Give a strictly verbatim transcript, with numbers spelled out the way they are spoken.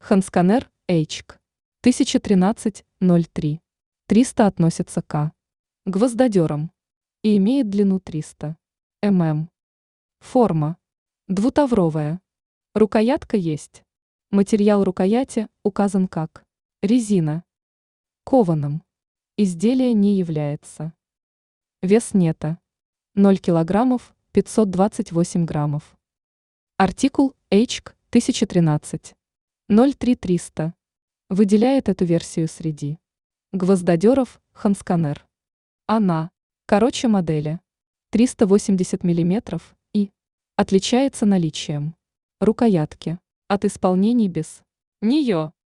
Хансканер Эйчк тысяча тринадцать ноль три. триста относится к гвоздодерам и имеет длину триста миллиметров. Форма двутавровая. Рукоятка есть. Материал рукояти указан как резина. Кованым. Изделие не является. Вес нета ноль килограммов пятьсот двадцать восемь граммов. Артикул Эйчк тысяча тринадцать ноль три триста выделяет эту версию среди гвоздодеров Хансканер. Она короче модели триста восемьдесят миллиметров и отличается наличием рукоятки от исполнений без нее.